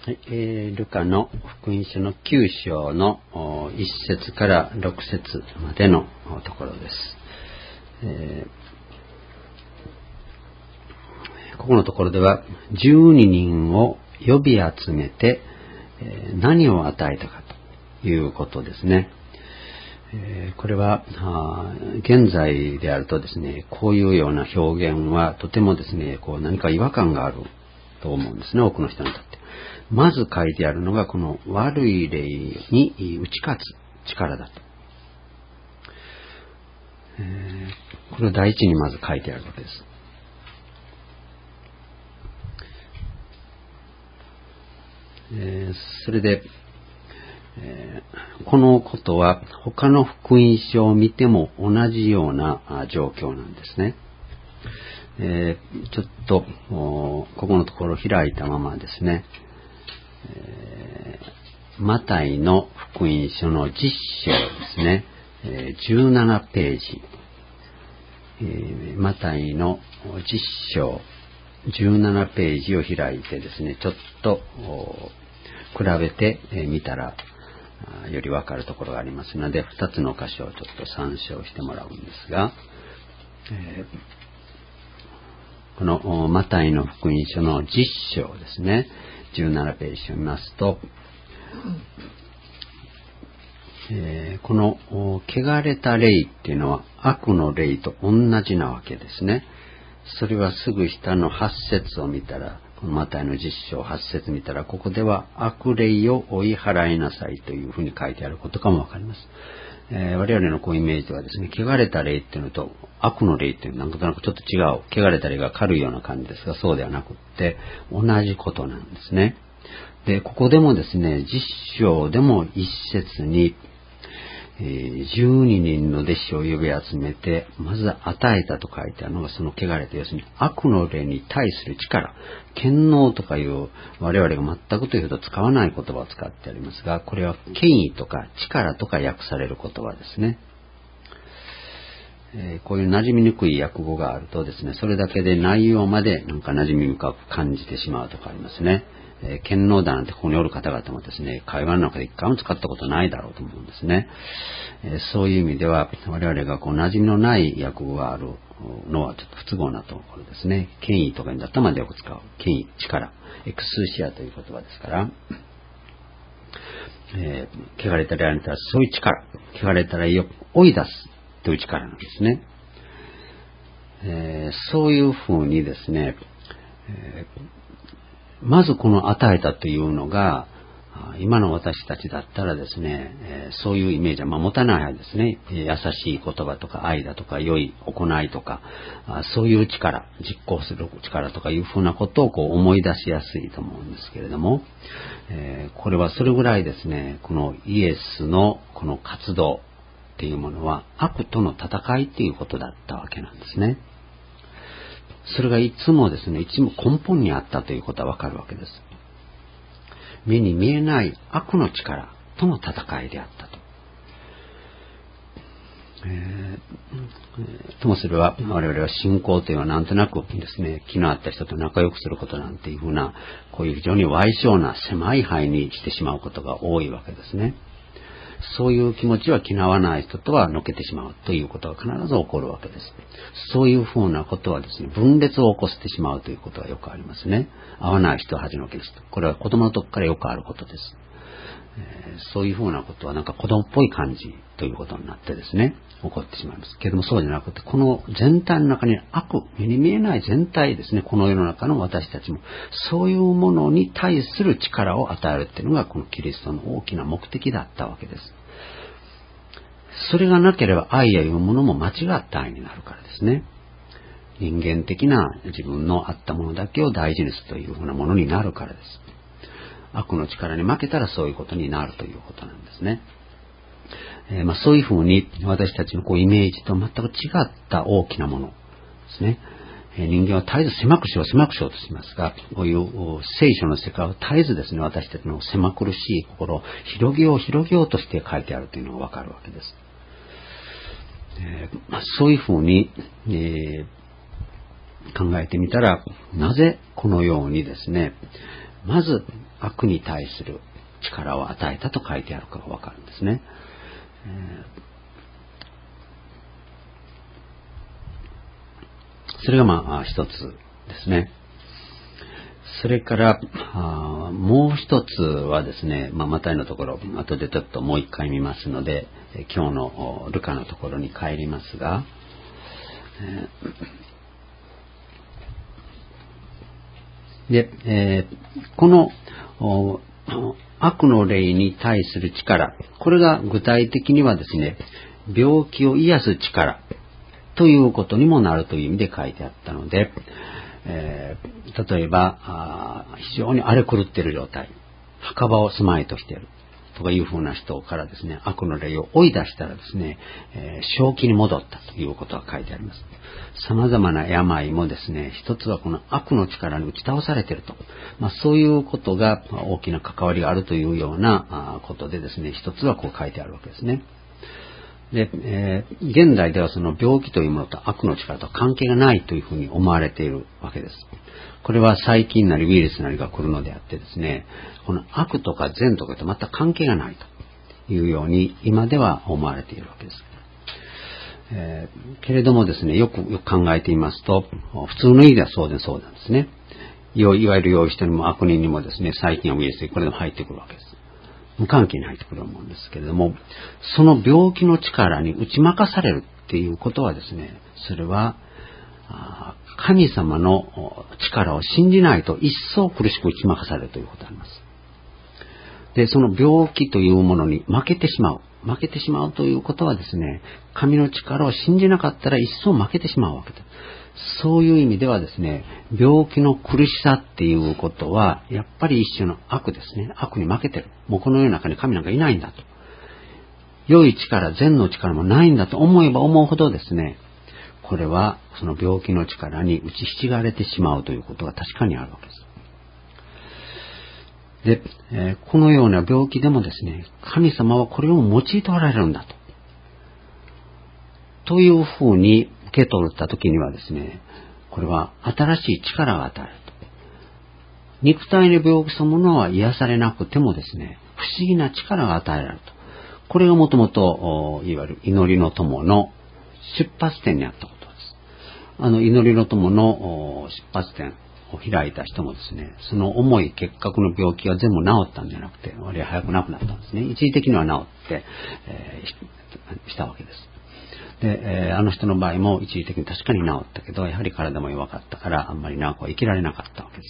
はい、ルカの福音書の9章の1節から6節までのところです。ここのところでは12人を呼び集めて何を与えたかということですね。これは現在であるとですね、こういうような表現はとてもですね、何か違和感があると思うんですね、多くの人にとって。まず書いてあるのがこの悪い霊に打ち勝つ力だと。これを第一にまず書いてあるわけです。それで、このことは他の福音書を見ても同じような状況なんですね。ちょっとここのところを開いたままですね、マタイの福音書の10章ですね、17ページ、マタイの10章17ページを開いてですね、ちょっと比べてみたらよりわかるところがありますので、2つの箇所をちょっと参照してもらうんですが、このマタイの福音書の10章ですね、17ページを見ますと、この汚れた霊っていうのは悪の霊と同じなわけですね。それはすぐ下の8節を見たら、このマタイの10章8節見たら、ここでは悪霊を追い払いなさいというふうに書いてあることかもわかります。我々のイメージではですね、汚れた霊っていうのと悪の霊っていうのはなんとなくちょっと違う。汚れた霊が軽いような感じですが、そうではなくって、同じことなんですね。で、ここでもですね、10章でも一節に、12人の弟子を呼び集めて、まず与えたと書いてあるのがその汚れた、要するに悪の霊に対する力、権能とかいう我々が全くというと使わない言葉を使ってありますが、これは権威とか力とか訳される言葉ですね。こういう馴染みにくい訳語があるとですね、それだけで内容までなんか馴染み深く感じてしまうとかありますね。権能だなんてここにおる方々もですね、会話の中で一回も使ったことないだろうと思うんですね。そういう意味では我々が馴染みのない訳語があるのはちょっと不都合なところですね。権威とかにだったまでよく使う。権威、力、エクスーシアという言葉ですから、汚れた霊に対するそういう力、汚れた霊を追い出すという力なんですね。そういうふうにですね、まずこの与えたというのが、今の私たちだったらですね、そういうイメージは持たないはずですね。優しい言葉とか愛だとか良い行いとか、そういう力、実行する力とかいうふうなことを思い出しやすいと思うんですけれども、これはそれぐらいですね、このイエスのこの活動っていうものは悪との戦いっていうことだったわけなんですね。それがいつもですね、いつも根本にあったということはわかるわけです。目に見えない悪の力との戦いであったと。ともすれば我々は信仰というのはなんとなくですね、気の合った人と仲良くすることなんていうふうな、こういう非常に歪小な狭い範囲にしてしまうことが多いわけですね。そういう気持ちは気の合わない人とはのけてしまうということが必ず起こるわけです。そういうふうなことはですね、分裂を起こしてしまうということがよくありますね。合わない人は恥のけですと。これは子供の時からよくあることです。そういうふうなことはなんか子供っぽい感じということになってですね、起こってしまいます。けれどもそうじゃなくて、この全体の中に悪、目に見えない全体ですね、この世の中の私たちも、そういうものに対する力を与えるっていうのが、このキリストの大きな目的だったわけです。それがなければ愛やいうものも間違った愛になるからですね。人間的な自分のあったものだけを大事にするというふうなものになるからです。悪の力に負けたらそういうことになるということなんですね。そういうふうに私たちのイメージと全く違った大きなものですね。人間は絶えず狭くしよう狭くしようとしますが、こういう聖書の世界は絶えずですね、私たちの狭苦しい心を広げよう広げようとして書いてあるというのがわかるわけです。そういうふうに、考えてみたら、なぜこのようにですね、まず悪に対する力を与えたと書いてあるかがわかるんですね。それが一つですね。それからもう一つはですね、マタイのところ後でちょっともう一回見ますので、今日のルカのところに帰りますが、で、この悪の霊に対する力、これが具体的にはですね、病気を癒す力ということにもなるという意味で書いてあったので、例えば非常に荒れ狂っている状態、墓場を住まいとしているとかいうふうな人からですね、悪の霊を追い出したらですね、正気に戻ったということが書いてあります。様々な病もですね、一つはこの悪の力に打ち倒されていると、そういうことが大きな関わりがあるというようなことでですね、一つはこう書いてあるわけですね。で、現代ではその病気というものと悪の力と関係がないというふうに思われているわけです。これは細菌なりウイルスなりが来るのであってですね、この悪とか善とかと全く関係がないというように今では思われているわけです。けれどもですね、よく考えてみますと、普通の意味ではそうなんですね。いわゆる良い人にも悪人にもですね、細菌やウイルスこれでも入ってくるわけです。無関係に入ってくると思うんですけれども、その病気の力に打ち負かされるっていうことはですね、それは神様の力を信じないと一層苦しく打ち負かされるということがあります。で、その病気というものに負けてしまうということはですね、神の力を信じなかったら一層負けてしまうわけです。そういう意味ではですね、病気の苦しさっていうことはやっぱり一種の悪ですね。悪に負けてる。もうこの世の中に神なんかいないんだと。良い力、善の力もないんだと思えば思うほどですね、これはその病気の力に打ちひしがれてしまうということが確かにあるわけです。で、このような病気でもですね、神様はこれを用いておられるんだというふうに受け取ったときにはですね、これは新しい力が与えると。肉体の病気そのものは癒されなくてもですね、不思議な力が与えられると。これがもともといわゆる祈りの友の出発点にあったことです。祈りの友の出発点を開いた人もですね、その重い結核の病気が全部治ったんじゃなくて、割合早くなくなったんですね。一時的には治って、したわけです。で、あの人の場合も一時的に確かに治ったけど、やはり体も弱かったからあんまり長くは生きられなかったわけです。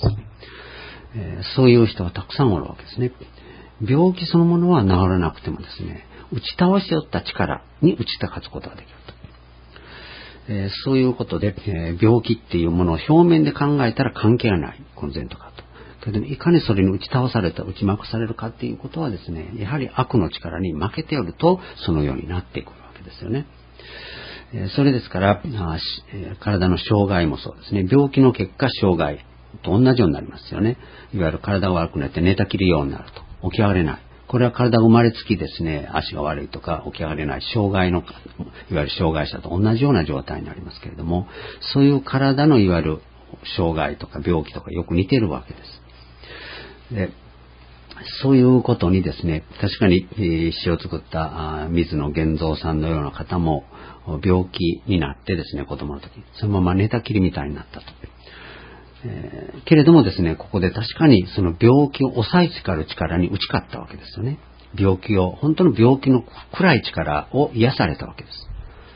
そういう人はたくさんおるわけですね。病気そのものは治らなくてもですね、打ち倒しよった力に打ち勝つことができると。そういうことで、病気っていうものを表面で考えたら関係がない、この善とかと。けどもいかにそれに打ち倒された、打ち負かされるかっていうことはですね、やはり悪の力に負けておるとそのようになっていくわけですよね。それですから、体の障害もそうですね。病気の結果、障害と同じようになりますよね。いわゆる体が悪くなって寝たきりようになると。起き上がれない。これは体が生まれつきですね、足が悪いとか起き上がれない障害の、いわゆる障害者と同じような状態になりますけれども、そういう体のいわゆる障害とか病気とかよく似ているわけです。で、そういうことにですね、確かに詩を作った水野源三さんのような方も病気になってですね、子供の時、そのまま寝たきりみたいになったと。けれどもですね、ここで確かにその病気を抑えつかる力に打ち勝ったわけですよね。病気を、本当の病気の暗い力を癒されたわけです。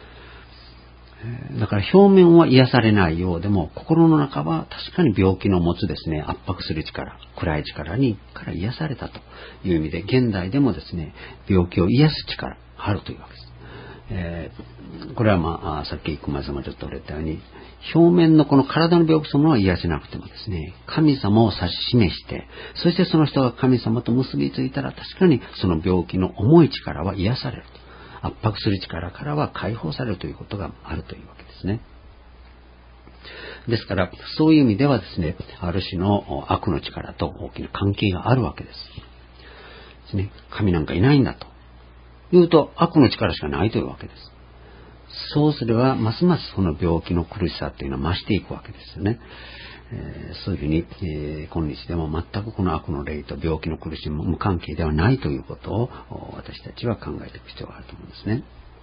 だから表面は癒されないようでも、心の中は確かに病気の持つですね、圧迫する力、暗い力から癒されたという意味で、現代でもですね、病気を癒す力あるというわけです。これはさっき熊井様ちょっと触れたように、表面のこの体の病気そのものは癒せなくてもですね、神様を指し示して、そしてその人が神様と結びついたら、確かにその病気の重い力は癒されると。圧迫する力からは解放されるということがあるというわけですね。ですから、そういう意味ではですね、ある種の悪の力と大きな関係があるわけです。ですね、神なんかいないんだと言うと、悪の力しかないというわけです。そうすれば、ますますその病気の苦しさというのは増していくわけですよね。 そういうふうに、今日でも全くこの悪の霊と病気の苦しみも無関係ではないということを私たちは考えていく必要があると思うんですね。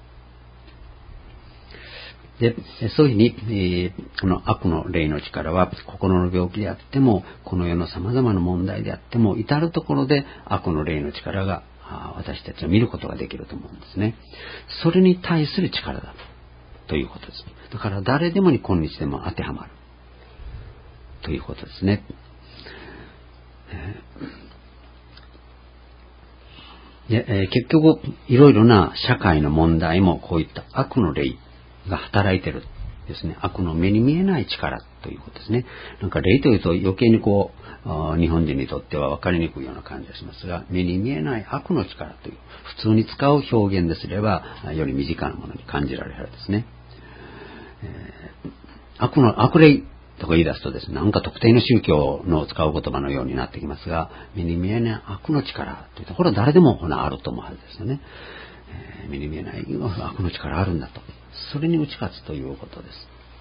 で、そういうふうに、この悪の霊の力は心の病気であっても、この世の様々な問題であっても、至るところで悪の霊の力が私たちは見ることができると思うんですね。それに対する力だということです。だから誰でもに今日でも当てはまるということですね。結局いろいろな社会の問題もこういった悪の霊が働いているですね。悪の目に見えない力ということですね。なんか霊というと余計にこう日本人にとっては分かりにくいような感じがしますが、目に見えない悪の力という普通に使う表現ですればより身近なものに感じられるですね。悪霊とか言い出すとですね、なんか特定の宗教の使う言葉のようになってきますが、目に見えない悪の力というところは誰でもあると思うはずですよね。目に見えない悪の力あるんだと。それに打ち勝つということです。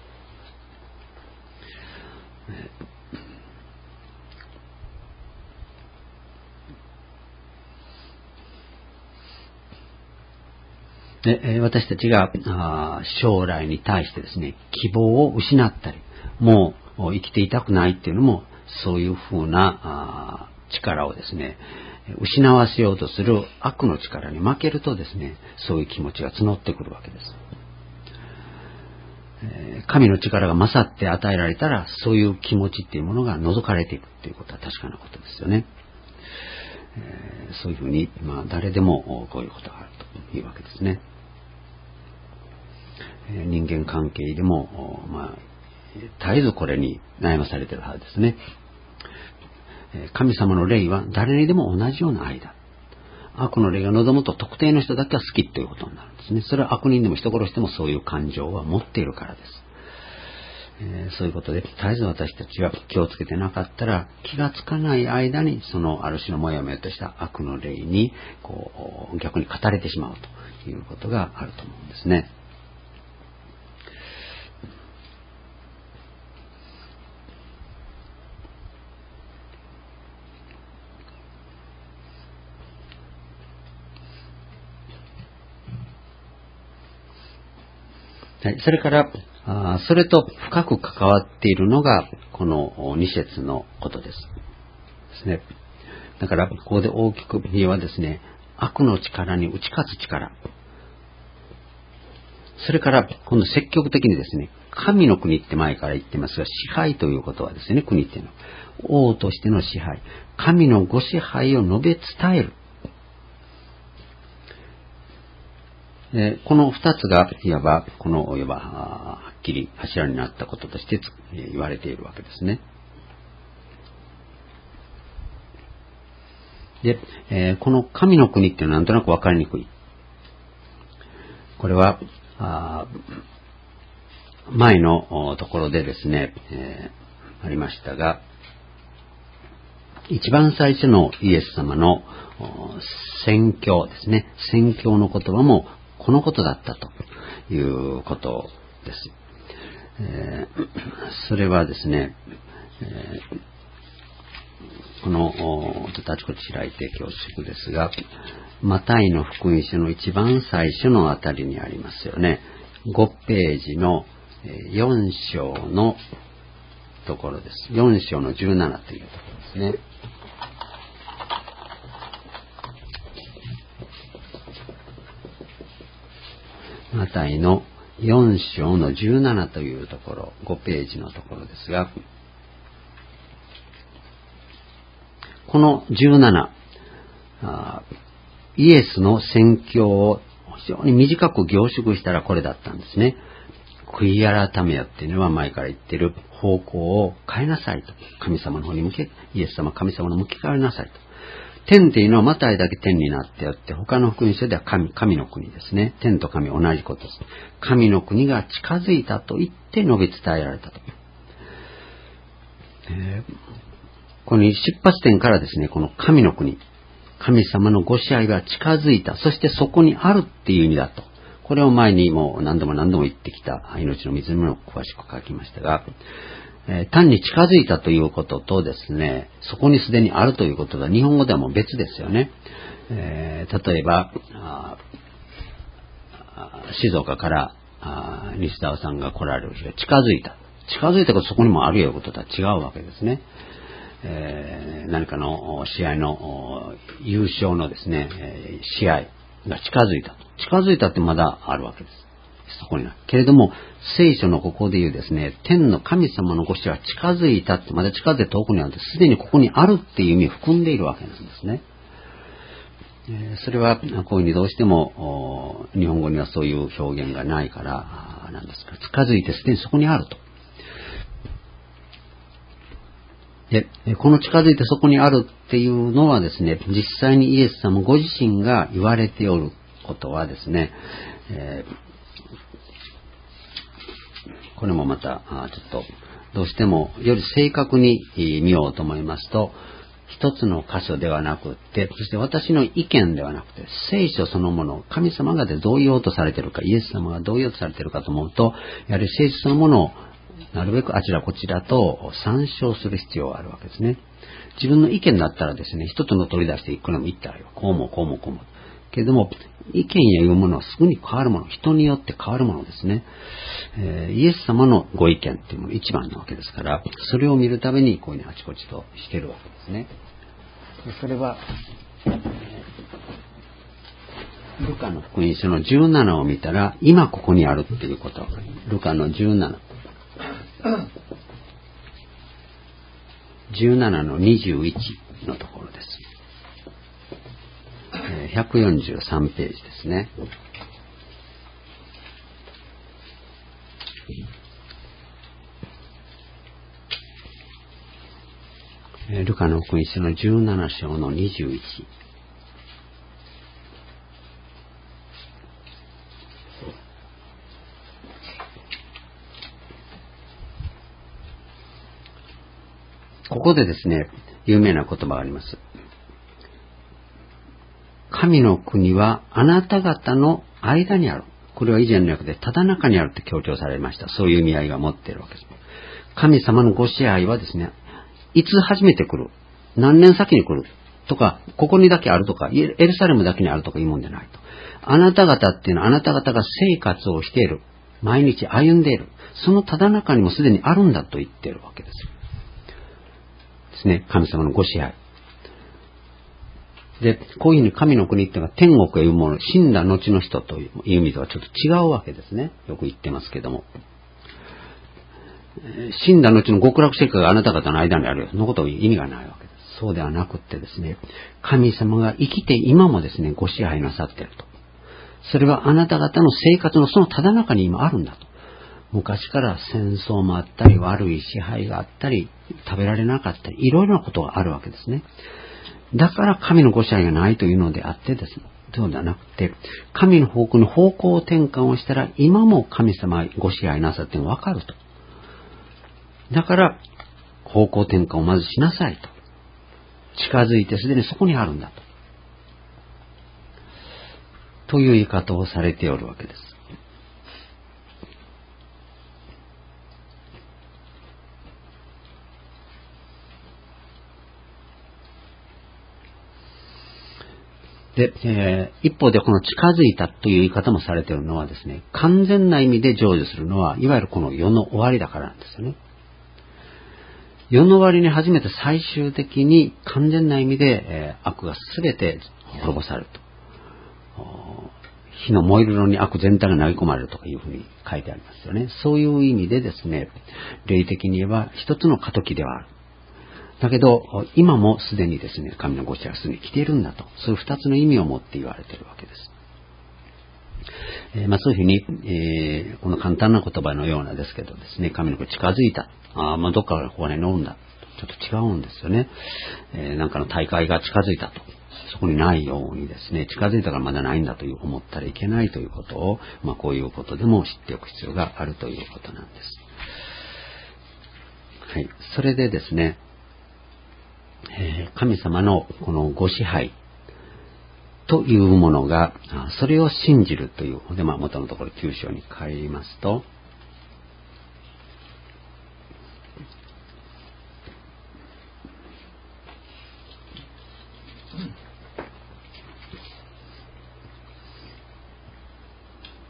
で、私たちが将来に対してですね、希望を失ったり、もう生きていたくないっていうのも、そういうふうな力をですね、失わせようとする悪の力に負けるとですね、そういう気持ちが募ってくるわけです。神の力が勝って与えられたら、そういう気持ちっていうものが除かれていくっていうことは確かなことですよね。そういうふうに、誰でもこういうことがあるというわけですね。人間関係でも、絶えずこれに悩まされているはずですね。神様の霊は誰にでも同じような愛だ。悪の霊が望むと特定の人だけは好きということになるんですね。それは悪人でも人殺してもそういう感情は持っているからです。そういうことで絶えず私たちは気をつけてなかったら気がつかない間にそのある種のもやもやとした悪の霊に逆に語れてしまうということがあると思うんですね。はい、それからそれと深く関わっているのがこの2節のことですね。だからここで大きく言えばですね、悪の力に打ち勝つ力、それから今度積極的にですね、神の国って前から言ってますが、支配ということはですね、国っていうのは王としての支配、神のご支配を述べ伝える。この二つがいわばはっきり柱になったこととして言われているわけですね。で、この神の国っていうのはなんとなく分かりにくい。これは前のところでですね、ありましたが、一番最初のイエス様の宣教ですね、宣教の言葉もこのことだったということです。それはですね、このあちこち開いて恐縮ですが、マタイの福音書の一番最初のあたりにありますよね。5ページの4章のところです。4章の17というところですね。マタイの4章の17というところ、5ページのところですが、この17、イエスの宣教を非常に短く凝縮したらこれだったんですね。悔い改めよっていうのは前から言っている方向を変えなさいと。神様の方に向け、イエス様神様の向き変えなさいと。天っていうのはマタイだけ天になってあって、他の福音書では神の国ですね。天と神同じことです。神の国が近づいたと言って述べ伝えられたと。この出発点からですね、この神の国、神様のご支配が近づいた、そしてそこにあるっていう意味だと。これを前にも何度も言ってきた命の水にも詳しく書きましたが、 単に近づいたということとですね、そこにすでにあるということが日本語ではもう別ですよね。例えば、静岡から西澤さんが来られる日が近づいた。近づいたことそこにもあるようこととは違うわけですね。何かの試合の優勝のですね、試合が近づいた。近づいたってまだあるわけです。そこには。けれども、聖書のここで言うですね、天の神様のご支は近づいたって、まだ近づいて遠くにあるって、すでにここにあるっていう意味を含んでいるわけなんですね。それは、こういうふうにどうしても、日本語にはそういう表現がないから、なんですか、近づいてすでにそこにあると。で、この近づいてそこにあるっていうのはですね、実際にイエス様ご自身が言われておることはですね、これもまた、ちょっと、どうしてもより正確に見ようと思いますと、一つの箇所ではなくって、そして私の意見ではなくて、聖書そのもの、神様がどう言おうとされているか、イエス様がどう言おうとされているかと思うと、やはり聖書そのものをなるべくあちらこちらと参照する必要があるわけですね。自分の意見だったらですね、一つの取り出していくのも言ったらよ。こうもこうもこうも。けれども、意見やいうものはすぐに変わるもの、人によって変わるものですね。イエス様のご意見っていうもの一番なわけですから、それを見るためにこういうふうにあちこちとしてるわけですね。それは、ルカの福音書の17を見たら、今ここにあるっていうこと。ルカの17。17の21のところです。143ページですね。ルカの福音書の17章の21。ここでですね、有名な言葉があります。神の国はあなた方の間にある。これは以前の訳でただ中にあるって強調されました。そういう意味合いが持っているわけです。神様のご支配はですね、いつ初めて来る、何年先に来るとか、ここにだけあるとか、エルサレムだけにあるとかいうもんじゃないと。あなた方っていうのはあなた方が生活をしている。毎日歩んでいる。そのただ中にもすでにあるんだと言っているわけです。ですね、神様のご支配。で、こういうふうに神の国っていうのは天国へいうもの、死んだ後の人という意味とはちょっと違うわけですね。よく言ってますけども。死んだ後の極楽世界があなた方の間にあるよ。そのことは意味がないわけです。そうではなくってですね、神様が生きて今もですね、ご支配なさっていると。それはあなた方の生活のそのただ中に今あるんだと。昔から戦争もあったり、悪い支配があったり、食べられなかったり、いろいろなことがあるわけですね。だから神のご支配がないというのであってですね、そうではなくて、神の方向に方向転換をしたら、今も神様ご支配なさっているのがわかると。だから、方向転換をまずしなさいと。近づいてすでにそこにあるんだと。という言い方をされておるわけです。で、一方でこの近づいたという言い方もされているのはですね、完全な意味で成就するのは、いわゆるこの世の終わりだからなんですよね。世の終わりに初めて最終的に完全な意味で、悪が全て滅ぼされると。火の燃える炉に悪全体が投げ込まれるとかいうふうに書いてありますよね。そういう意味でですね、霊的に言えば一つの過渡期ではある。だけど、今もすでにですね、神のご支配がすでに来ているんだと。そういう二つの意味を持って言われているわけです。そういうふうに、この簡単な言葉のようなですけどですね、神の子近づいた。どっかからここに乗るんだ。ちょっと違うんですよね。なんかの大会が近づいたと。そこにないようにですね、近づいたからまだないんだという思ったらいけないということを、こういうことでも知っておく必要があるということなんです。はい。それでですね、神様のこのご支配というものが、それを信じるという、で、元のところ9章に帰りますと、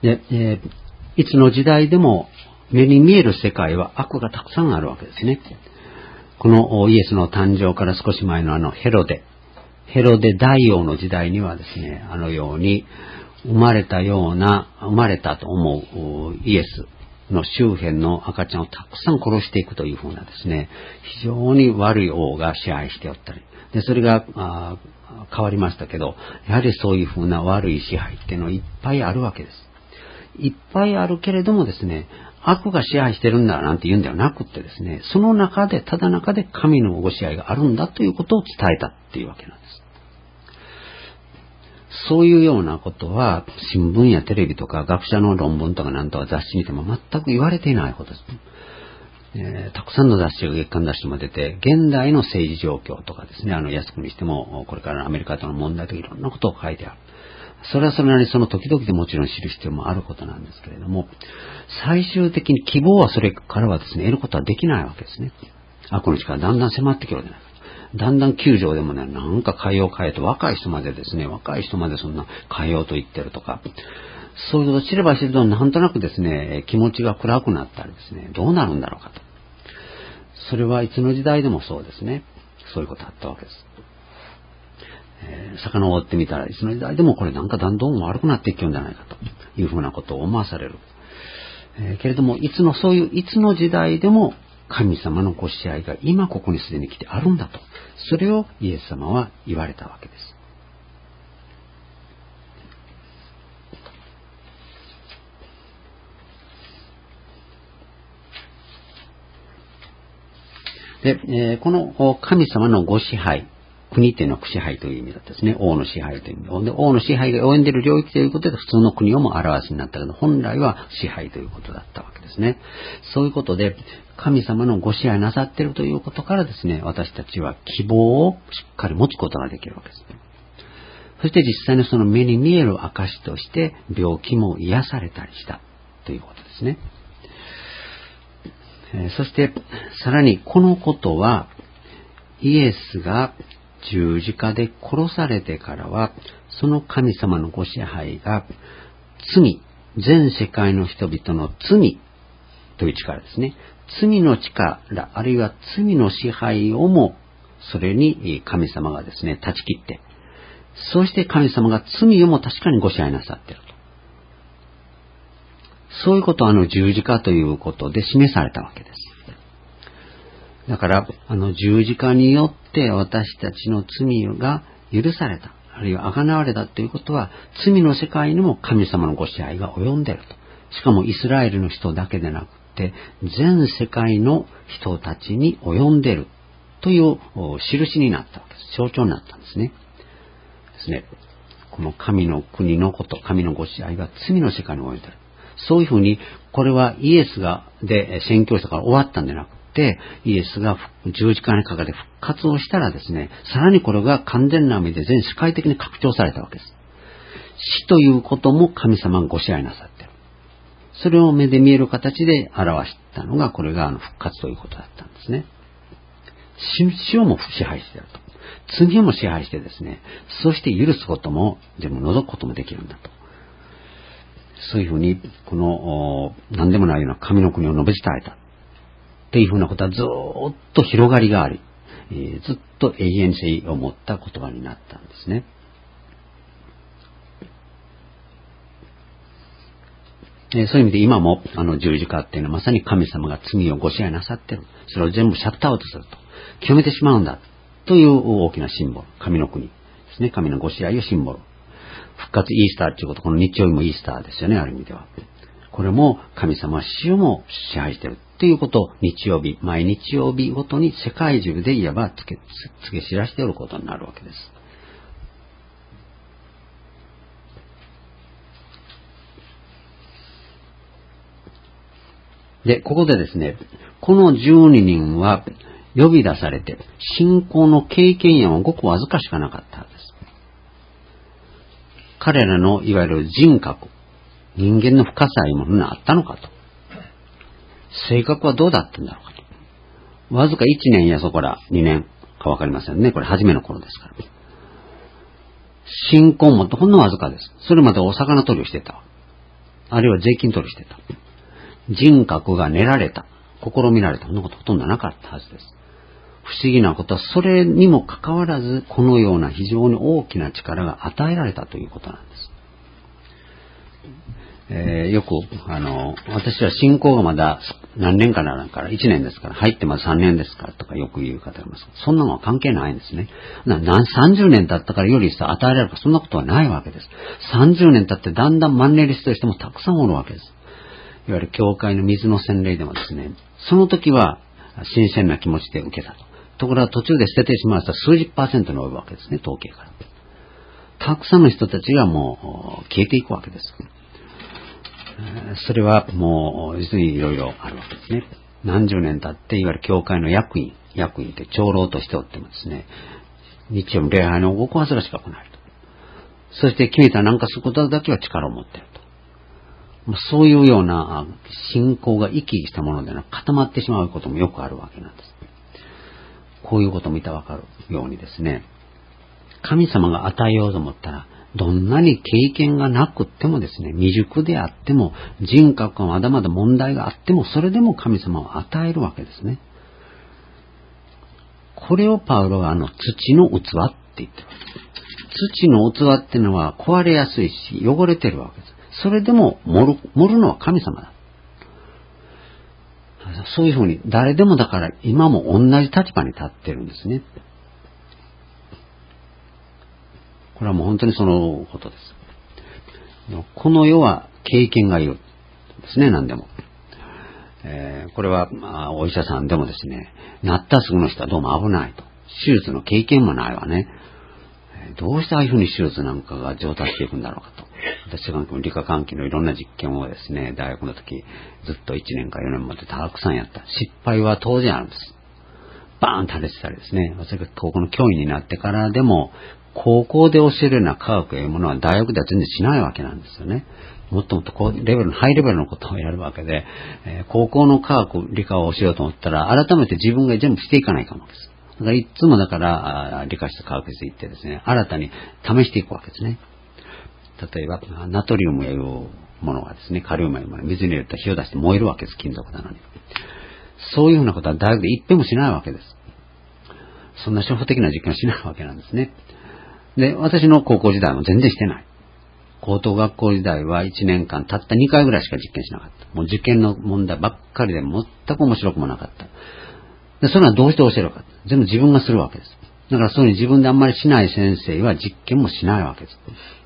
で、いつの時代でも目に見える世界は悪がたくさんあるわけですね。このイエスの誕生から少し前のヘロデ大王の時代にはですね、あのように生まれたと思うイエスの周辺の赤ちゃんをたくさん殺していくというふうなですね、非常に悪い王が支配しておったり、でそれが変わりましたけど、やはりそういうふうな悪い支配っていうのはいっぱいあるわけです。いっぱいあるけれどもですね、悪が支配してるんだなんて言うんではなくってですね、その中で神のご支配があるんだということを伝えたっていうわけなんです。そういうようなことは新聞やテレビとか学者の論文とかなんとか雑誌見ても全く言われていないことです。たくさんの雑誌が月刊雑誌も出て、現代の政治状況とかですね、安くにしてもこれからのアメリカとの問題とかいろんなことを書いてある。それはそれなりにその時々でもちろん知る必要もあることなんですけれども、最終的に希望はそれからはですね、得ることはできないわけですね。悪の力がだんだん迫ってくるわけです。だんだん球場でもね、なんか変えようと若い人までそんな変えようと言ってるとか、そういうことを知れば知るとなんとなくですね、気持ちが暗くなったりですね、どうなるんだろうかと。それはいつの時代でもそうですね。そういうことあったわけです。遡ってみたらいつの時代でもこれなんかだんだん悪くなっていくんじゃないかというふうなことを思わされる。けれどもいつの時代でも神様のご支配が今ここにすでに来てあるんだと。それをイエス様は言われたわけです。で、この神様のご支配、国っていうのは支配という意味だったですね。王の支配という意味で、王の支配が及んでいる領域ということで普通の国をも表しになったけど、本来は支配ということだったわけですね。そういうことで、神様のご支配なさっているということからですね、私たちは希望をしっかり持つことができるわけです。そして実際にその目に見える証として病気も癒されたりしたということですね。そしてさらにこのことはイエスが十字架で殺されてからはその神様のご支配が全世界の人々の罪という力ですね。罪の力あるいは罪の支配をもそれに神様がですね断ち切って、そして神様が罪をも確かにご支配なさっていると。そういうことを十字架ということで示されたわけです。だから十字架によって私たちの罪が許された、あるいは贖われたということは罪の世界にも神様のご支配が及んでいると。しかもイスラエルの人だけでなくて全世界の人たちに及んでいるという印になったわけです。象徴になったんですね。この神の国のこと、神のご支配が罪の世界に及んでいる。そういうふうに、これはイエスで宣教したから終わったんじゃなくて、イエスが十字架にかかって復活をしたらですね、さらにこれが完全な意味で全世界的に拡張されたわけです。死ということも神様がご支配なさっている。それを目で見える形で表したのが、これが復活ということだったんですね。死をも支配していると。罪をも支配してですね、そして許すことも、でも除くこともできるんだと。そういうふうに、この、何でもないような神の国を述べ伝えた。っていうふうなことはずーっと広がりがあり、ずっと永遠性を持った言葉になったんですね。そういう意味で今も十字架っていうのはまさに神様が罪をご支配なさっている。それを全部シャットアウトすると。清めてしまうんだ。という大きなシンボル。神の国ですね。神のご支配をシンボル。復活イースターっていうこと、この日曜日もイースターですよね、ある意味では。これも神様は死をも支配しているっていうことを毎日曜日ごとに世界中でいわば付け知らしていることになるわけです。で、ここでですね、この12人は呼び出されて、信仰の経験やはごくわずかしかなかったはずです。彼らのいわゆる人格、人間の深さいうものがあったのかと。性格はどうだったんだろうかと。わずか1年やそこら2年かわかりませんね。これ初めの頃ですから。信仰もほんのわずかです。それまでお魚取りをしてた。 あるいは税金取りしてた。人格が練られた。試みられた。そんなことほとんどなかったはずです。不思議なことは、それにもかかわらず、このような非常に大きな力が与えられたということなんです。よく、私は信仰がまだ何年かならから1年ですから、入ってまだ3年ですからとかよく言う方がいます。そんなのは関係ないんですね。30年経ったからより一層与えられるか、そんなことはないわけです。30年経ってだんだんマンネリストしてもたくさんおるわけです。いわゆる教会の水の洗礼でもですね、その時は新鮮な気持ちで受けたと。ところが途中で捨ててしまうと数十%に及ぶわけですね、統計から。たくさんの人たちがもう消えていくわけです。それはもう実にいろいろあるわけですね。何十年経っていわゆる教会の役員って長老としておってもですね、日曜の礼拝のごくわずかしか来ないと。そして決めた何かすることだけは力を持っていると。そういうような信仰が生き生きしたものでなく固まってしまうこともよくあるわけなんです。こういうことも見てわかるようにですね、神様が与えようと思ったら、どんなに経験がなくってもですね、未熟であっても、人格がまだまだ問題があっても、それでも神様を与えるわけですね。これをパウロが土の器って言ってます。土の器ってのは壊れやすいし、汚れてるわけです。それでも盛るのは神様だ。そういうふうに、誰でもだから今も同じ立場に立ってるんですね。これはもう本当にそのことです。この世は経験がいるですね、何でも。これは、お医者さんでもですね、なったすぐの人はどうも危ないと。手術の経験もないわね。どうしてああいうふうに手術なんかが上達していくんだろうかと。私が理科関係のいろんな実験をですね、大学の時ずっと1年か4年までたくさんやった。失敗は当然あるんです。バーンと破裂したりですね。私が高校の教員になってからでも、高校で教えるような科学というものは大学では全然しないわけなんですよね。もっともっとハイレベルのことをやるわけで、高校の科学、理科を教えようと思ったら、改めて自分が全部していかないかもです。だからいつもだから、理科室科学室行ってですね、新たに試していくわけですね。例えば、ナトリウムというものがですね、カリウムというものが水に入れたら火を出して燃えるわけです、金属なのに。そういうふうなことは大学で一遍もしないわけです。そんな初歩的な実験をしないわけなんですね。で、私の高校時代も全然してない。高等学校時代は1年間たった2回ぐらいしか実験しなかった。もう受験の問題ばっかりで全く面白くもなかった。で、それはどうして教えるか。全部自分がするわけです。だからそういうふうに自分であんまりしない先生は実験もしないわけです。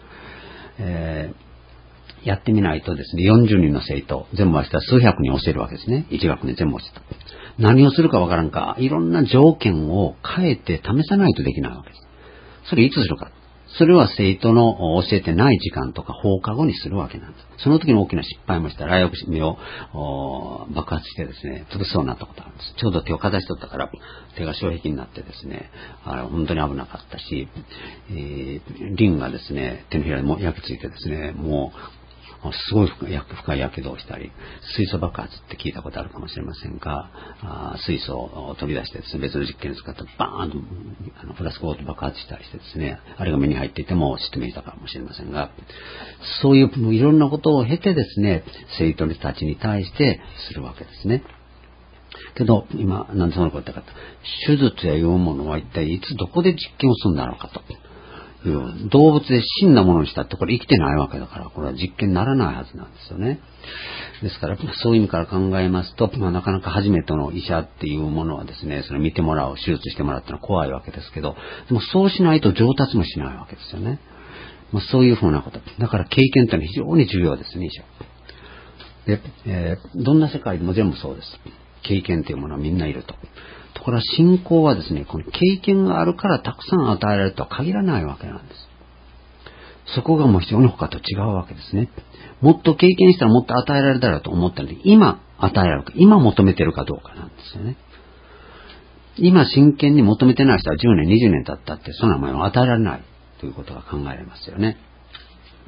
やってみないとですね、40人の生徒、全部はしたら数百人教えるわけですね。1学年全部教えた。何をするかわからんか、いろんな条件を変えて試さないとできないわけです。それいつするか。それは生徒の教えてない時間とか放課後にするわけなんです。その時に大きな失敗もしたら、雷薬目を爆発してですね、潰しそうになったことがあるんです。ちょうど手をかざしとったから、手が障壁になってですね、本当に危なかったし、リンがですね、手のひらにも焼き付いてですね、もう、すごい深い火傷をしたり、水素爆発って聞いたことあるかもしれませんが、水素を取り出してですね、別の実験に使ってバーンとフラスコごと爆発したりしてですね、あれが目に入っていても失明したかもしれませんが、そういういろんなことを経てですね、生徒たちに対してするわけですね。けど、今、なんでそんなこと言ったかと。手術やいうものは一体いつどこで実験をするんだろうかと。動物で死んだものにしたってこれ生きてないわけだから、これは実験にならないはずなんですよね。ですから、そういう意味から考えますと、なかなか初めての医者っていうものはですね、それ見てもらう、手術してもらうってのは怖いわけですけど、でもそうしないと上達もしないわけですよね。そういうふうなこと。だから経験ってのは非常に重要ですね、医者。で、どんな世界でも全部そうです。経験というものはみんないると。ところが信仰はですね、この経験があるからたくさん与えられるとは限らないわけなんです。そこがもう非常に他と違うわけですね。もっと経験したらもっと与えられたらと思ったので、今与えられるか、今求めてるかどうかなんですよね。今真剣に求めてない人は10年、20年経ったってそんなものを与えられないということが考えられますよね。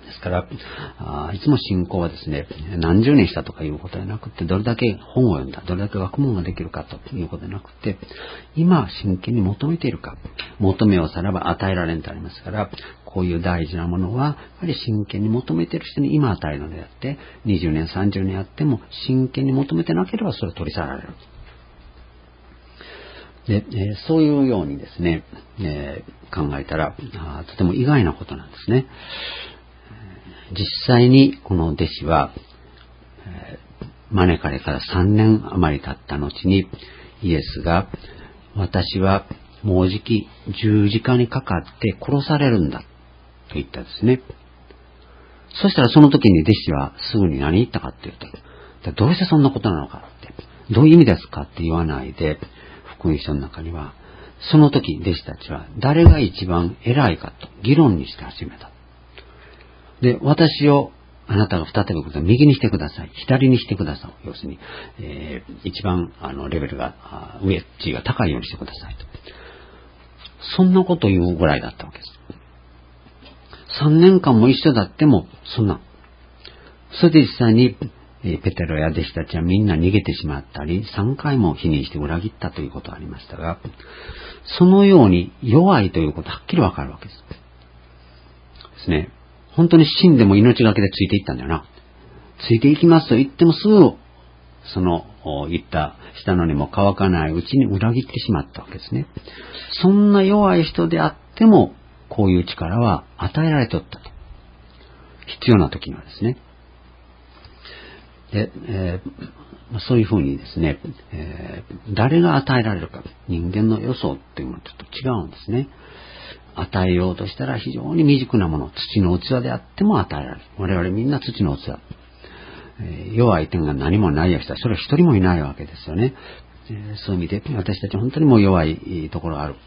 ですから、いつも信仰はですね、何十年したとかいうことではなくて、どれだけ本を読んだ、どれだけ学問ができるかということではなくて、今真剣に求めているか、求めをさらば与えられんとありますから、こういう大事なものは、やっぱり真剣に求めている人に今与えるのであって、20年、30年あっても真剣に求めてなければそれは取り去られる。で、そういうようにですね、考えたらとても意外なことなんですね。実際にこの弟子は、招かれから3年余り経った後にイエスが、私はもうじき十字架にかかって殺されるんだと言ったんですね。そしたらその時に弟子はすぐに何言ったかっていうと、どうしてそんなことなのかって、どういう意味ですかって言わないで、福音書の中にはその時弟子たちは誰が一番偉いかと議論にして始めた。で、私をあなたが再び右にしてください、左にしてください。要するに、一番レベルが地位が高いようにしてくださいと。そんなことを言うぐらいだったわけです。3年間も一緒だってもそんな。それで実際にペテロや弟子たちはみんな逃げてしまったり、3回も否認して裏切ったということがありましたが、そのように弱いということはっきりわかるわけです。ですね。本当に死んでも命がけでついていったんだよな。ついていきますと言ってもすぐ、その言ったしたのにも乾かないうちに裏切ってしまったわけですね。そんな弱い人であっても、こういう力は与えられとったと。必要な時にはですね。で、そういうふうにですね、誰が与えられるか、人間の予想っていうのはちょっと違うんですね。与えようとしたら非常に未熟なもの、土の器であっても与えられる。我々みんな土の器。弱い点が何もない人はそれは一人もいないわけですよね。そういう意味で私たち本当にもう弱いところがある。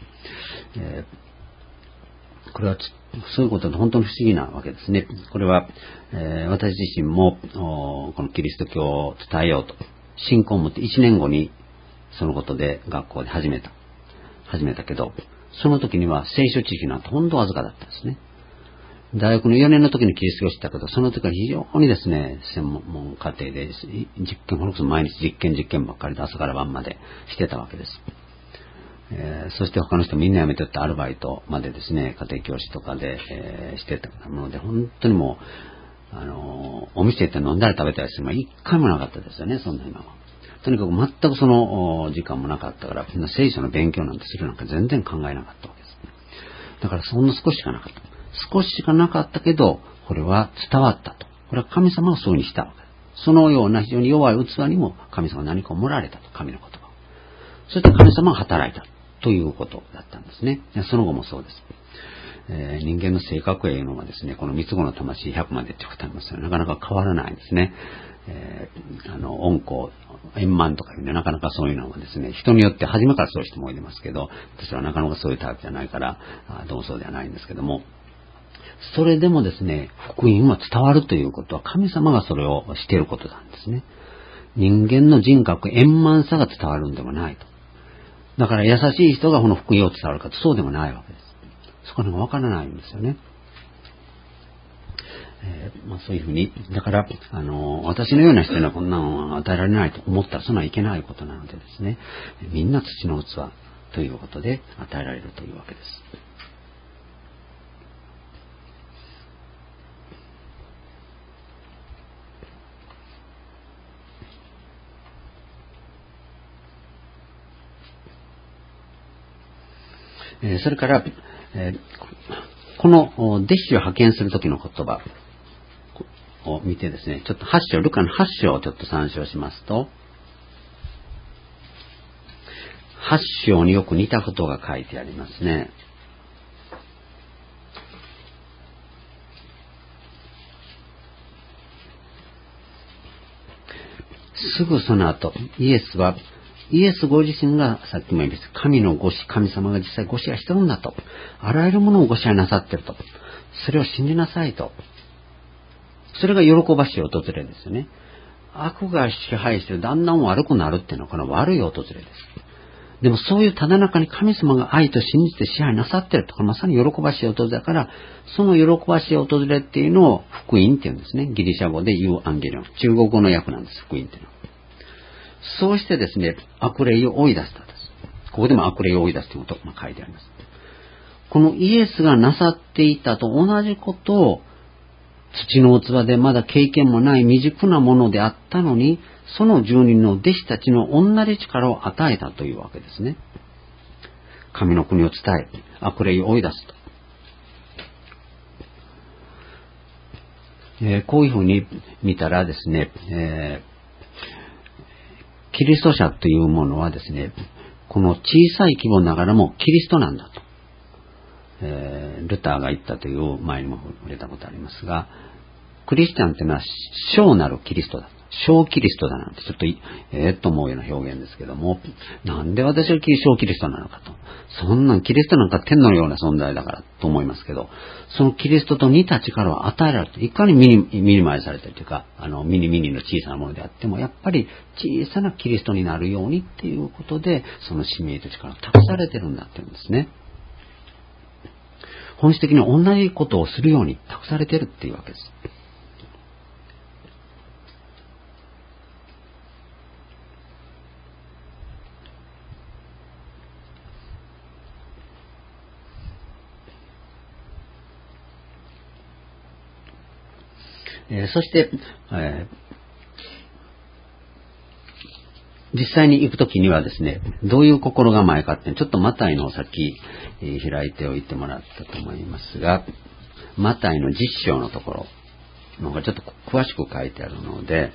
これはそういうことで本当に不思議なわけですね。これは、私自身もこのキリスト教を伝えようと信仰を持って1年後にそのことで学校で始めたけど、その時には聖書知識なんて本当わずかだったんですね。大学の4年の時にキリスト教を知ったけど、その時は非常にですね、専門課程で実験、ほんと毎日実験ばっかりで朝から晩までしてたわけです。そして他の人みんな辞めてったアルバイトまでですね、家庭教師とかで、してたもので、本当にもう、お店行って飲んだり食べたりするのは一回もなかったですよね、そんな今は。とにかく全くその時間もなかったから、聖書の勉強なんてするなんか全然考えなかったわけです。だからそんな少ししかなかった。少ししかなかったけど、これは伝わったと。これは神様がそうにしたわけです。そのような非常に弱い器にも神様が何かを盛られたと、神の言葉を。そして神様が働いたということだったんですね。その後もそうです。人間の性格へいうのはですね、この三つ子の魂100までってことありますよ。なかなか変わらないんですね。温厚、円満とかいうね、なかなかそういうのはですね、人によって初めからそういう人もいますけど、私はなかなかそういうタイプじゃないから、どうそうではないんですけども、それでもですね、福音は伝わるということは神様がそれをしていることなんですね。人間の人格、円満さが伝わるんではないと。だから優しい人がこの福音を伝わるかとそうでもないわけです。そこらがわからないんですよね。そういうふうに、だから、私のような人にはこんなのは与えられないと思ったらそんなはいけないことなのでですね、みんな土の器ということで与えられるというわけです。それから、この弟子を派遣するときの言葉を見てですね、ちょっと8章、ルカの8章をちょっと参照しますと、8章によく似たことが書いてありますね。すぐその後、イエスご自身がさっきも言いました。神のご支、神様が実際ご支配してるんだと。あらゆるものをご支配なさってると。それを信じなさいと。それが喜ばしい訪れですよね。悪が支配してるだんだん悪くなるっていうのはこの悪い訪れです。 でもそういうただ中に神様が愛と信じて支配なさっていると。これまさに喜ばしい訪れだから、その喜ばしい訪れっていうのを福音っていうんですね。ギリシャ語で言うアンゲリオン。中国語の訳なんです、福音っていうのは。そうしてですね、悪霊を追い出したんです。ここでも悪霊を追い出すということが書いてあります。このイエスがなさっていたと同じことを、土の器でまだ経験もない未熟なものであったのに、その住人の弟子たちの同じ力を与えたというわけですね。神の国を伝え、悪霊を追い出すと。こういうふうに見たらですね、キリスト者というものはですね、この小さい規模ながらもキリストなんだと。ルターが言ったという前にも触れたことありますが、クリスチャンというのは小なるキリストだ。小キリストだなんてちょっと思うような表現ですけども、なんで私は小キリストなのかと。そんなんキリストなんか天のような存在だからと思いますけど、そのキリストと似た力を与えられて、いかにミニマイズされているというか、ミニの小さなものであっても、やっぱり小さなキリストになるようにっていうことで、その使命と力を託されてるんだっていうんですね。本質的に同じことをするように託されているっていうわけです。そして、実際に行くときにはですね、どういう心構えかってちょっとマタイのをさっき開いておいてもらったと思いますが、マタイの10章のところの方がちょっと詳しく書いてあるので、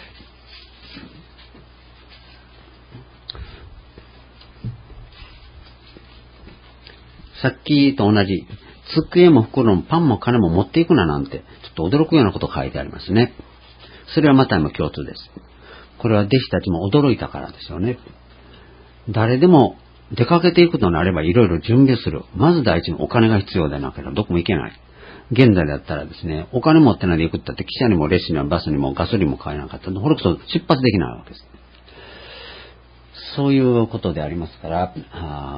さっきと同じ、机も袋もパンも金も持っていくななんて、ちょっと驚くようなことが書いてありますね。それはマタイも共通です。これは弟子たちも驚いたからですよね。誰でも出かけていくとなればいろいろ準備する。まず第一にお金が必要でなければどこも行けない。現在だったらですね、お金持ってないで行くったって汽車にも列車にもバスにもガソリンも買えなかったら、ほらこそ出発できないわけです。そういうことでありますから、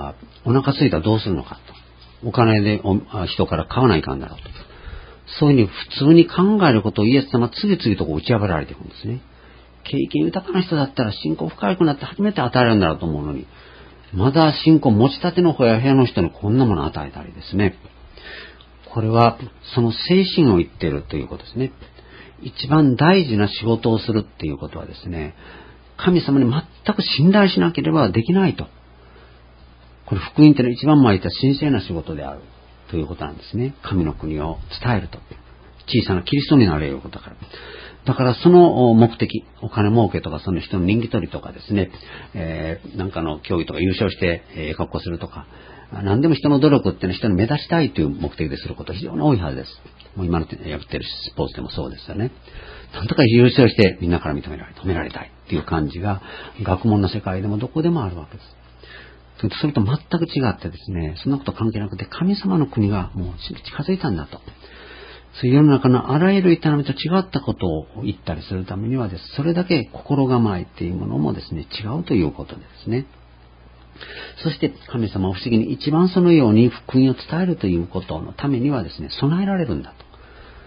お腹空いたらどうするのかと。お金で人から買わないかんだろうと。そういうふうに普通に考えることをイエス様は次々と打ち破られていくんですね。経験豊かな人だったら信仰深くなって初めて与えられるんだろうと思うのに、まだ信仰持ちたてのほやほやの人にこんなものを与えたりですね。これはその精神を言っているということですね。一番大事な仕事をするっていうことはですね、神様に全く信頼しなければできないと。これ福音というのは一番前言った神聖な仕事であるということなんですね。神の国を伝えると。小さなキリストになれることだから。だからその目的、お金儲けとかその人の人気取りとかですね、なんかの競技とか優勝して格好するとか、何でも人の努力っていうのは人に目指したいという目的ですることは非常に多いはずです。もう今のやってるスポーツでもそうですよね。なんとか優勝してみんなから認められたいっていう感じが学問の世界でもどこでもあるわけです。それと全く違ってですね、そんなこと関係なくて神様の国がもう近づいたんだと。そういう世の中のあらゆる営みと違ったことを言ったりするためにはです、それだけ心構えっていうものもですね、違うということですね。そして神様は不思議に一番そのように福音を伝えるということのためにはですね、備えられるんだと。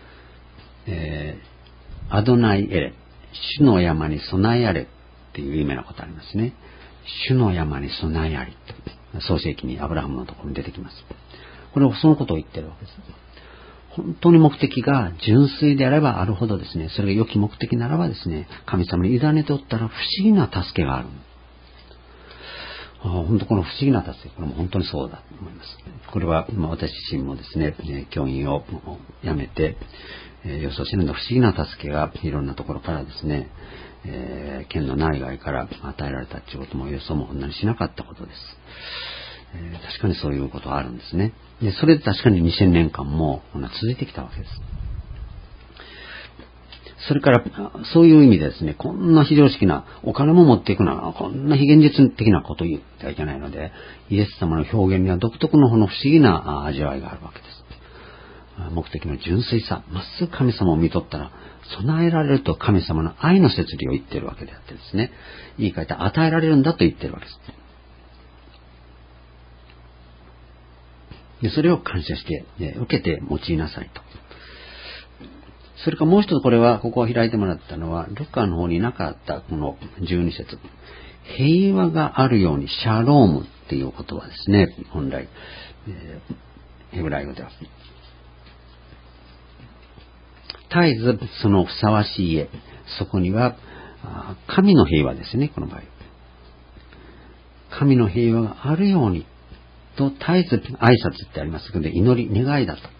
アドナイエレ、主の山に備えあれっていう有名なことありますね。主の山に備えありと。創世記にアブラハムのところに出てきます。これはそのことを言ってるわけです。本当に目的が純粋であればあるほどですね、それが良き目的ならばですね、神様に委ねておったら不思議な助けがある。本当この不思議な助け、これも本当にそうだと思います。これは私自身もですね、教員を辞めて、予想しているの不思議な助けがいろんなところからですね、県の内外から与えられたということも予想もこんなにしなかったことです。確かにそういうことがあるんですね。でそれで確かに2000年間も続いてきたわけです。それからそういう意味でですね、こんな非常識なお金も持っていくな、こんな非現実的なことを言ってはいけないので、イエス様の表現には独特の不思議な味わいがあるわけです。目的の純粋さ、まっすぐ神様を見とったら備えられると神様の愛の摂理を言っているわけであってですね、言い換えて与えられるんだと言っているわけです。 でそれを感謝して、受けて用いなさいと。それからもう一つ、これはここを開いてもらったのはルカの方になかったこの12節、平和があるようにシャロームっていう言葉ですね。本来、ヘブライ語では絶えずそのふさわしい家、そこには神の平和ですね。この場合神の平和があるようにと絶えず挨拶ってありますので、祈り願いだと。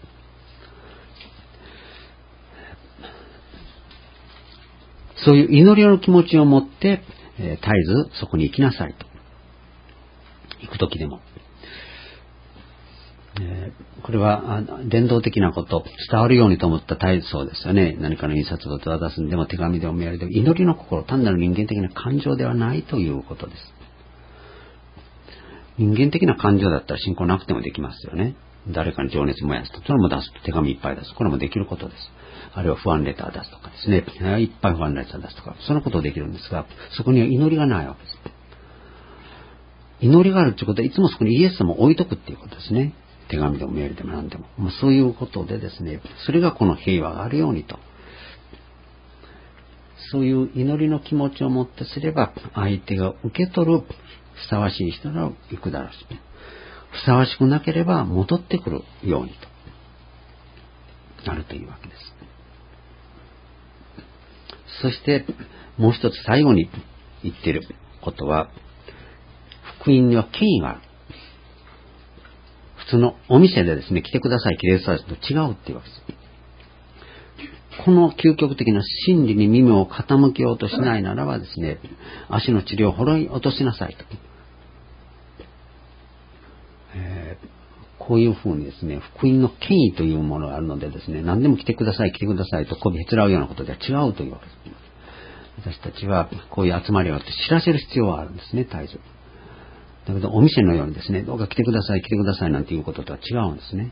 そういう祈りの気持ちを持って絶えずそこに行きなさいと。行くときでも、これは伝道的なこと、伝わるようにと思った絶えずそうですよね。何かの印刷物を渡すんでも手紙でもメールでも、祈りの心、単なる人間的な感情ではないということです。人間的な感情だったら信仰なくてもできますよね。誰かに情熱燃やすと、それも出すと、手紙いっぱい出す、これもできることです。あるいは不安レター出すとかですね、いっぱい不安レター出すとか、そのことできるんですが、そこには祈りがないわけです。祈りがあるということは、いつもそこにイエス様を置いとくっていうことですね。手紙でもメールでも何でも、そういうことでですね、それがこの平和があるようにと、そういう祈りの気持ちを持ってすれば、相手が受け取るふさわしい人が行くだろうし、ふさわしくなければ戻ってくるようにとなるというわけです。そしてもう一つ最後に言っていることは、福音には権威がある。普通のお店でですね、来てください、来てくださいと違うっていうわけです。この究極的な真理に耳を傾けようとしないならばですね、足の治療をほろい落としなさいと。こういうふうにですね、福音の権威というものがあるのでですね、何でも来てください、来てくださいとこびへつらうようなことでは違うというわけです。私たちはこういう集まりをあって知らせる必要はあるんですね、絶えず。だけどお店のようにですね、どうか来てください、来てくださいなんていうこととは違うんですね。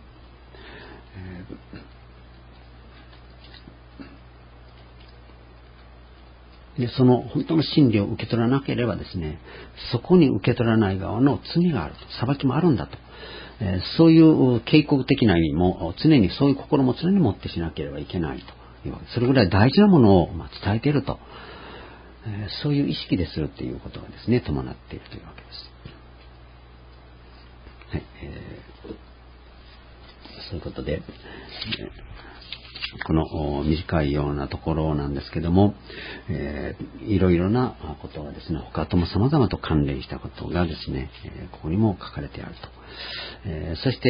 で、その本当の真理を受け取らなければですね、そこに受け取らない側の罪があると、裁きもあるんだと、そういう警告的な意味も常に、そういう心も常に持ってしなければいけないというわけです。それぐらい大事なものを伝えていると、そういう意識でするということがですね、伴っているというわけです。はい、そういうことで、この短いようなところなんですけども、いろいろなことがですね、他とも様々と関連したことがですね、ここにも書かれてあると。そして、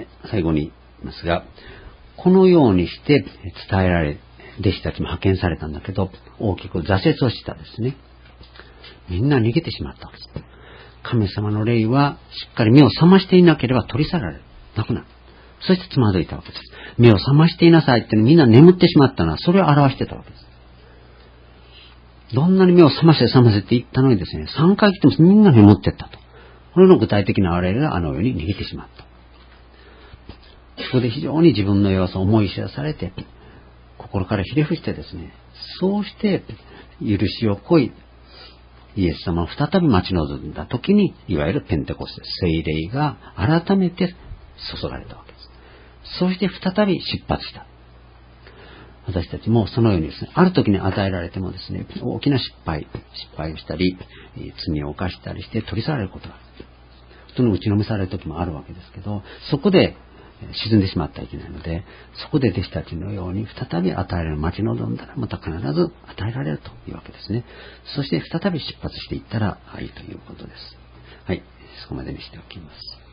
最後に言いますが、このようにして伝えられ、弟子たちも派遣されたんだけど、大きく挫折をしたですね。みんな逃げてしまったわけです。神様の霊はしっかり目を覚ましていなければ取り去られる。なくなる。そしてつまずいたわけです。目を覚ましていなさいってみんな眠ってしまったのはそれを表してたわけです。どんなに目を覚ませって言ったのにですね、3回来てもみんな眠ってったと。これの具体的な現れがあのように逃げてしまった。そこで非常に自分の弱さを思い知らされて、心からひれ伏してですね、そうして許しを請い、イエス様を再び待ち望んだ時に、いわゆるペンテコステ、聖霊が改めて注がれたわけです。そして再び出発した。私たちもそのようにですね、ある時に与えられてもですね、大きな失敗をしたり、罪を犯したりして取り去られることがある。人の打ちのめされる時もあるわけですけど、そこで沈んでしまってはいけないので、そこで弟子たちのように再び与えられる、待ち望んだらまた必ず与えられるというわけですね。そして再び出発していったらいいということです。はい、そこまでにしておきます。